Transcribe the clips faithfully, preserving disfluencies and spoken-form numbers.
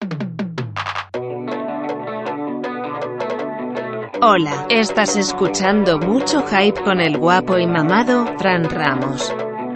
Hola, estás escuchando Mucho Hype con el guapo y mamado, Fran Ramos.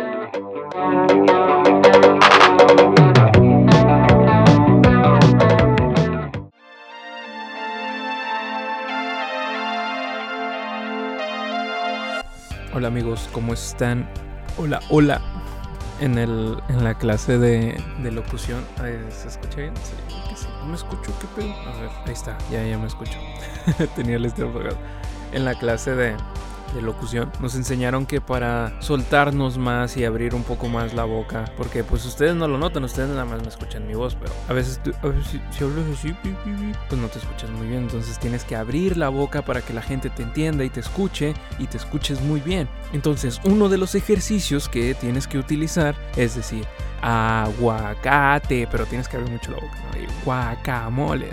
Hola amigos, ¿cómo están? Hola, hola. En, el, en la clase de, de locución, ¿se escucha bien? Sí, que sí. No me escucho, ¿qué pedo? A ver, ahí está, ya, ya me escucho. Tenía el estéreo apagado. En la clase de, de locución nos enseñaron que para soltarnos más y abrir un poco más la boca, porque pues ustedes no lo notan, ustedes nada más me escuchan mi voz, pero a veces, tú, a veces si, si hablas así, pues no te escuchas muy bien, entonces tienes que abrir la boca para que la gente te entienda y te escuche y te escuches muy bien. Entonces uno de los ejercicios que tienes que utilizar es decir aguacate, pero tienes que abrir mucho la boca, ¿no? Y guacamole.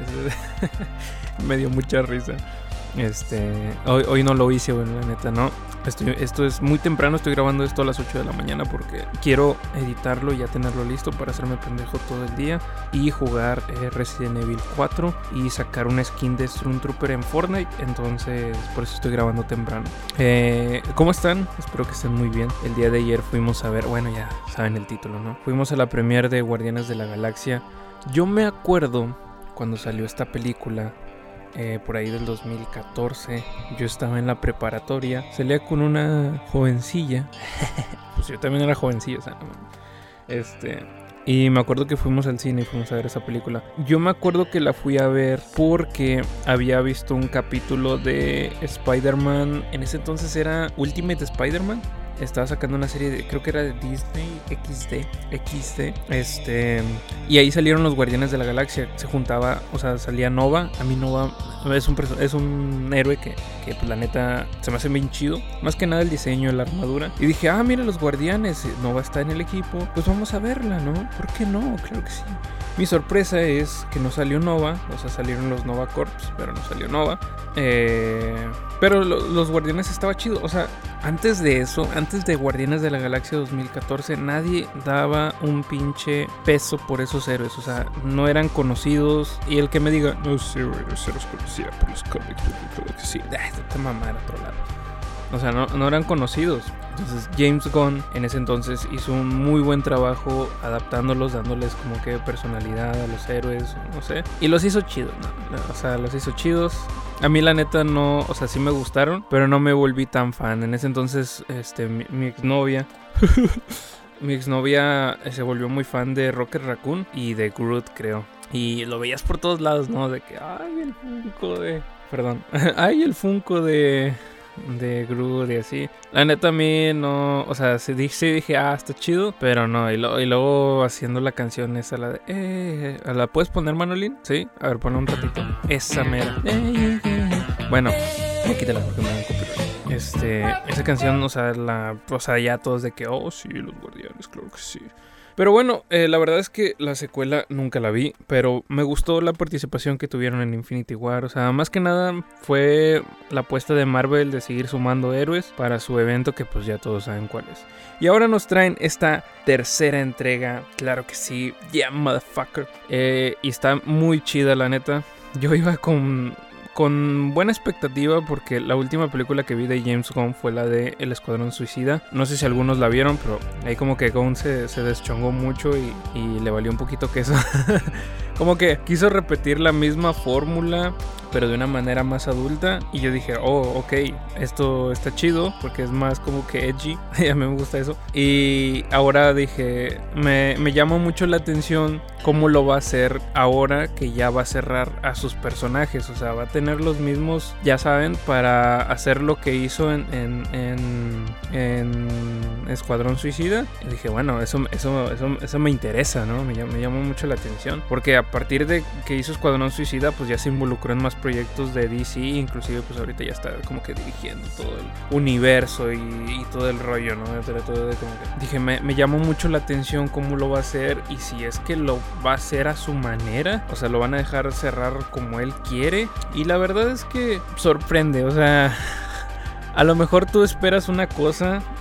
Me dio mucha risa. Este, hoy, hoy no lo hice, bueno, la neta, no. Estoy, esto es muy temprano, estoy grabando esto a las ocho de la mañana porque quiero editarlo y ya tenerlo listo para hacerme pendejo todo el día y jugar eh, Resident Evil cuatro y sacar una skin de Stormtrooper en Fortnite. Entonces, por eso estoy grabando temprano. Eh, ¿Cómo están? Espero que estén muy bien. El día de ayer fuimos a ver, bueno, ya saben el título, ¿no? Fuimos a la premiere de Guardianes de la Galaxia. Yo me acuerdo cuando salió esta película. Eh, por ahí del dos mil catorce, yo estaba en la preparatoria, salía con una jovencilla, pues yo también era jovencilla, o sea, no, este, y me acuerdo que fuimos al cine y fuimos a ver esa película. Yo me acuerdo que la fui a ver porque había visto un capítulo de Spider-Man, en ese entonces era Ultimate Spider-Man. Estaba sacando una serie de, creo que era de Disney, X D, X D, este, y ahí salieron los Guardianes de la Galaxia, se juntaba, o sea, salía Nova. A mí Nova es un, es un héroe que, que pues la neta se me hace bien chido, más que nada el diseño, la armadura, y dije, ah, mira los Guardianes, Nova está en el equipo, pues vamos a verla, ¿no? ¿Por qué no? Claro que sí. Mi sorpresa es que no salió Nova, o sea, salieron los Nova Corps, pero no salió Nova. Eh, pero lo, los Guardianes estaba chido, o sea, antes de eso, antes de Guardianes de la Galaxia dos mil catorce, nadie daba un pinche peso por esos héroes, o sea, no eran conocidos. Y el que me diga, no sé, güey, se los conocía por los cómics, creo que sí, esta mamá era otro lado. O sea, no, no eran conocidos. Entonces James Gunn en ese entonces hizo un muy buen trabajo adaptándolos, dándoles como que personalidad a los héroes, no sé. Y los hizo chidos, ¿no? O sea, los hizo chidos. A mí la neta no, o sea, sí me gustaron, pero no me volví tan fan. En ese entonces, este, mi, mi exnovia... mi exnovia se volvió muy fan de Rocket Raccoon y de Groot, creo. Y lo veías por todos lados, ¿no? De que, ay, el Funko de... Perdón. Ay, el Funko de... de Groot y así. La neta a mí no, o sea, sí dije, sí dije, ah, está chido, pero no. Y, lo, y luego haciendo la canción esa, la de, eh, ¿la puedes poner, Manolín? Sí, a ver, ponle un ratito. Esa mera. Eh, eh. Bueno, ya quítala porque me dan copyright. Este, esa canción, o sea, la, o sea, ya todos de que, oh, sí, los Guardianes, claro que sí. Pero bueno, eh, la verdad es que la secuela nunca la vi, pero me gustó la participación que tuvieron en Infinity War. O sea, más que nada fue la apuesta de Marvel de seguir sumando héroes para su evento, que pues ya todos saben cuál es. Y ahora nos traen esta tercera entrega, claro que sí, yeah, motherfucker. Eh, y está muy chida, la neta. Yo iba con... con buena expectativa porque la última película que vi de James Gunn fue la de El Escuadrón Suicida. No sé si algunos la vieron, pero ahí como que Gunn se, se deschongó mucho y, y le valió un poquito queso. Como que quiso repetir la misma fórmula, pero de una manera más adulta. Y yo dije, oh, ok, esto está chido porque es más como que edgy. A mí me gusta eso. Y ahora dije, me, me llama mucho la atención cómo lo va a hacer ahora que ya va a cerrar a sus personajes. O sea, va a tener los mismos, ya saben, para hacer lo que hizo en, en, en, en Escuadrón Suicida. Y dije, bueno, eso, eso, eso, eso me interesa, ¿no? Me, me llamó mucho la atención. Porque a partir de que hizo Escuadrón Suicida, pues ya se involucró en más proyectos de D C. Inclusive, pues ahorita ya está como que dirigiendo todo el universo y, y todo el rollo, ¿no? Todo de como que... Dije, me, me llamó mucho la atención cómo lo va a hacer. Y si es que lo va a hacer a su manera, o sea, lo van a dejar cerrar como él quiere. Y la verdad es que sorprende, o sea... A lo mejor tú esperas una cosa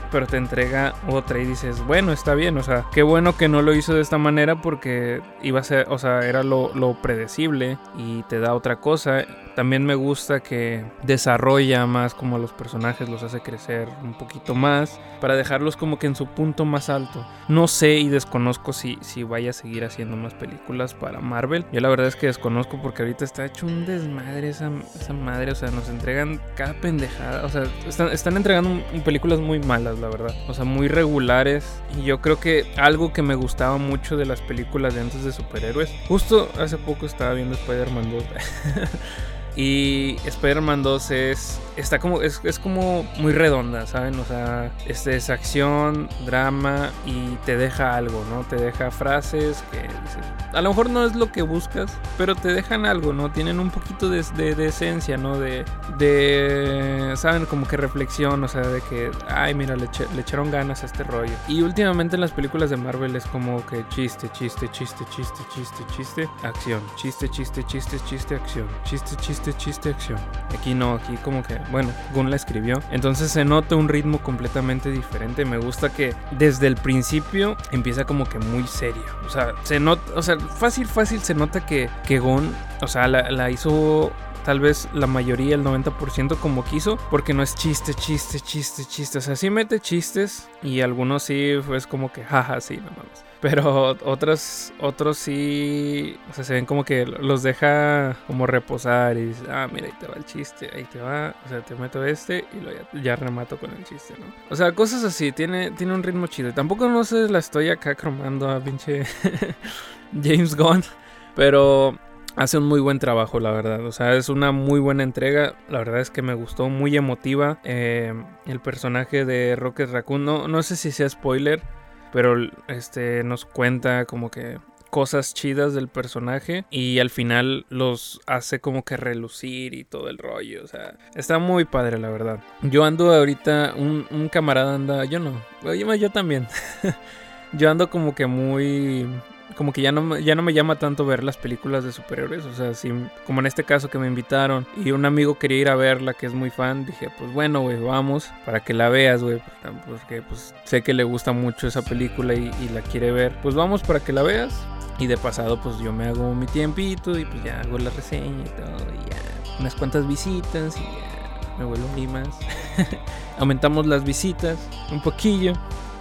pero te entrega otra y dices, bueno, está bien, o sea, qué bueno que no lo hizo de esta manera porque iba a ser, o sea, era lo, lo predecible y te da otra cosa. También me gusta que desarrolla más como los personajes, los hace crecer un poquito más para dejarlos como que en su punto más alto. No sé y desconozco si, si vaya a seguir haciendo más películas para Marvel. Yo la verdad es que desconozco porque ahorita está hecho un desmadre esa, esa madre, o sea, nos entregan cada pendejada, o sea, están, están entregando un, un películas muy malas, la verdad, o sea, muy regulares. Y yo creo que algo que me gustaba mucho de las películas de antes de superhéroes, justo hace poco estaba viendo Spider-Man dos y Spider-Man dos es, está como, es, es como muy redonda, ¿saben? O sea, este es acción, drama y te deja algo, ¿no? Te deja frases que dices, a lo mejor no es lo que buscas, pero te dejan algo, ¿no? Tienen un poquito de, de, de esencia, ¿no? De, de, ¿saben? Como que reflexión, o sea, de que, ay, mira, le, eche, le echaron ganas a este rollo. Y últimamente en las películas de Marvel es como que chiste, chiste, chiste, chiste, chiste, chiste, acción. Chiste, chiste, chiste, chiste, acción. Chiste, chiste, chiste, acción. Aquí no, aquí como que, bueno, Gunn la escribió. Entonces se nota un ritmo completamente diferente. Me gusta que desde el principio empieza como que muy serio. O sea, se nota, o sea, fácil, fácil se nota que, que Gunn, o sea, la, la hizo tal vez la mayoría, el noventa por ciento como quiso, porque no es chiste, chiste, chiste, chiste. O sea, sí mete chistes y algunos sí es como que jaja, sí, no mames. Pero otros, otros sí, o sea, se ven como que los deja como reposar y dices, ah, mira, ahí te va el chiste, ahí te va, o sea, te meto este y lo ya, ya remato con el chiste, ¿no? O sea, cosas así, tiene, tiene un ritmo chido. Y tampoco no sé, la estoy acá cromando a pinche James Gunn, pero hace un muy buen trabajo, la verdad. O sea, es una muy buena entrega. La verdad es que me gustó, muy emotiva. Eh, el personaje de Rocket Raccoon, no, no sé si sea spoiler, pero este nos cuenta como que cosas chidas del personaje y al final los hace como que relucir y todo el rollo. O sea, está muy padre, la verdad. Yo ando ahorita, un, un camarada anda, yo no, yo, yo también. Yo ando como que muy... como que ya no, ya no me llama tanto ver las películas de superhéroes. O sea, si, como en este caso que me invitaron y un amigo quería ir a verla, que es muy fan, dije, pues bueno, güey, vamos para que la veas, güey, porque pues sé que le gusta mucho esa película y, y la quiere ver. Pues vamos para que la veas y de pasado pues yo me hago mi tiempito y pues ya hago la reseña y todo y ya unas cuantas visitas y ya me vuelvo un más. Aumentamos las visitas un poquillo.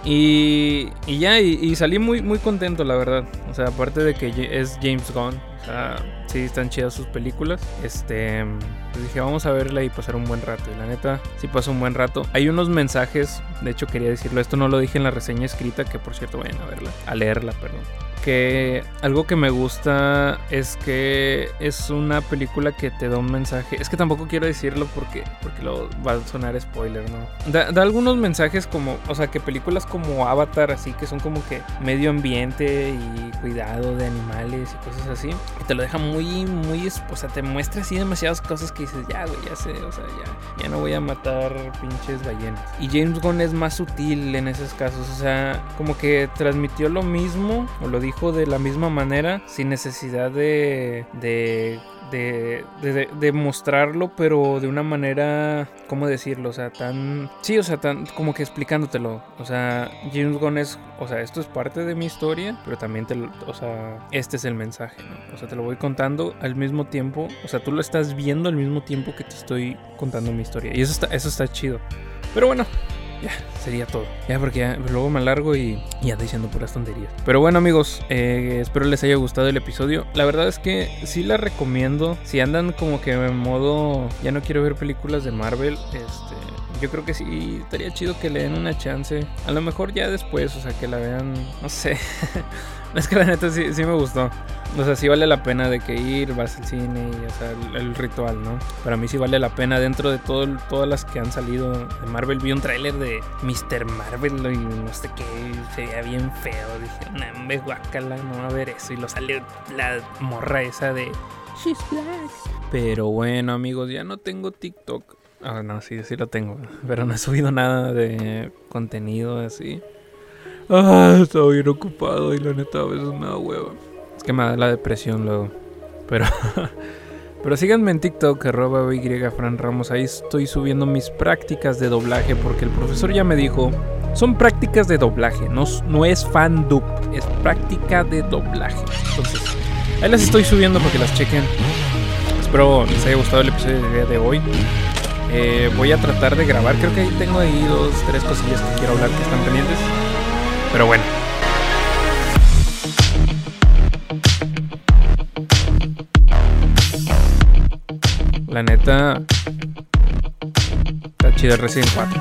Y, y ya, y, y salí muy, muy contento, la verdad. O sea, aparte de que es James Gunn, o sea, sí están chidas sus películas. Este, pues dije, vamos a verla y pasar un buen rato. Y la neta, sí pasó un buen rato. Hay unos mensajes, de hecho quería decirlo, esto no lo dije en la reseña escrita, que por cierto vayan a verla, a leerla, perdón. Que algo que me gusta es que es una película que te da un mensaje. Es que tampoco quiero decirlo porque, porque lo va a sonar spoiler, ¿no? Da, da algunos mensajes como, o sea, que películas como Avatar, así que son como que medio ambiente y cuidado de animales y cosas así. Y te lo deja muy, muy, o sea, te muestra así demasiadas cosas que dices, ya, güey, ya sé, o sea, ya, ya no voy a matar pinches ballenas. Y James Gunn es más sutil en esos casos, o sea, como que transmitió lo mismo, o lo dijo de la misma manera sin necesidad de de, de, de, de, de mostrarlo, pero de una manera, ¿cómo decirlo? O sea, tan... Sí, o sea, tan como que explicándotelo. O sea, James Gunn es... O sea, esto es parte de mi historia, pero también te lo... O sea, este es el mensaje, ¿no? O sea, te lo voy contando al mismo tiempo. O sea, tú lo estás viendo al mismo tiempo que te estoy contando mi historia. Y eso está, eso está chido. Pero bueno... Ya, sería todo. Ya, porque ya, luego me alargo y ya ando diciendo puras tonterías. Pero bueno, amigos, eh, espero les haya gustado el episodio. La verdad es que sí la recomiendo. Si andan como que en modo ya no quiero ver películas de Marvel, este... yo creo que sí, estaría chido que le den una chance. A lo mejor ya después, o sea, que la vean, no sé. Es que la neta sí, sí me gustó. O sea, sí vale la pena de que ir, vas al cine y, o sea, el, el ritual, ¿no? Para mí sí vale la pena. Dentro de todo, todas las que han salido de Marvel, vi un tráiler de mister Marvel y no sé qué, se veía bien feo. Dije, no, me guácala, no va a ver eso. Y lo sale la morra esa de She's Black. Pero bueno, amigos, ya no tengo TikTok. Ah, no, sí, sí lo tengo. Pero no he subido nada de contenido así. Ah, estaba bien ocupado y la neta a veces me da hueva. Es que me da la depresión luego. Pero pero síganme en TikTok, arroba Y Fran Ramos. Ahí estoy subiendo mis prácticas de doblaje porque el profesor ya me dijo son prácticas de doblaje, no, no es fandub, es práctica de doblaje. Entonces, ahí las estoy subiendo para que las chequen. Espero les haya gustado el episodio del día de hoy. Eh, voy a tratar de grabar, creo que ahí tengo ahí dos, tres cosillas que quiero hablar que están pendientes. Pero bueno. La neta, está chido el Resident cuatro.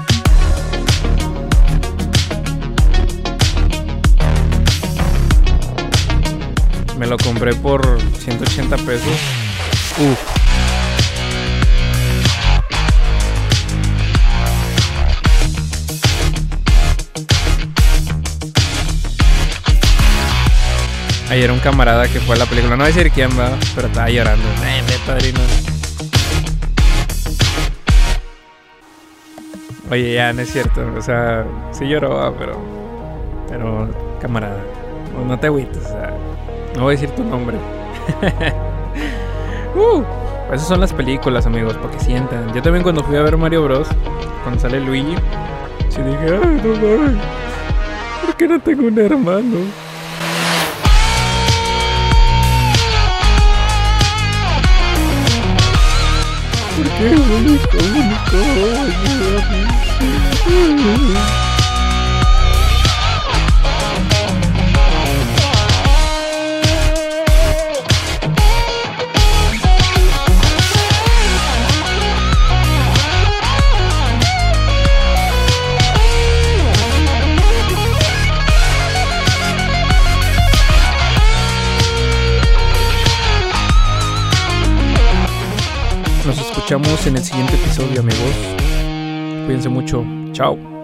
Me lo compré por ciento ochenta pesos. Uf. Ayer un camarada que fue a la película, no voy a decir quién va, pero estaba llorando. Ay, me padrino. Oye, ya, no es cierto. O sea, sí lloró, pero... Pero, camarada, no, no te agüites, o sea... No voy a decir tu nombre. uh, esas son las películas, amigos, para que sientan. Yo también cuando fui a ver Mario Bros, cuando sale Luigi, sí dije, ay, no mames, ¿por qué no tengo un hermano? ¿Por qué único, único? Nos escuchamos en el siguiente episodio, amigos. Cuídense mucho. Chao.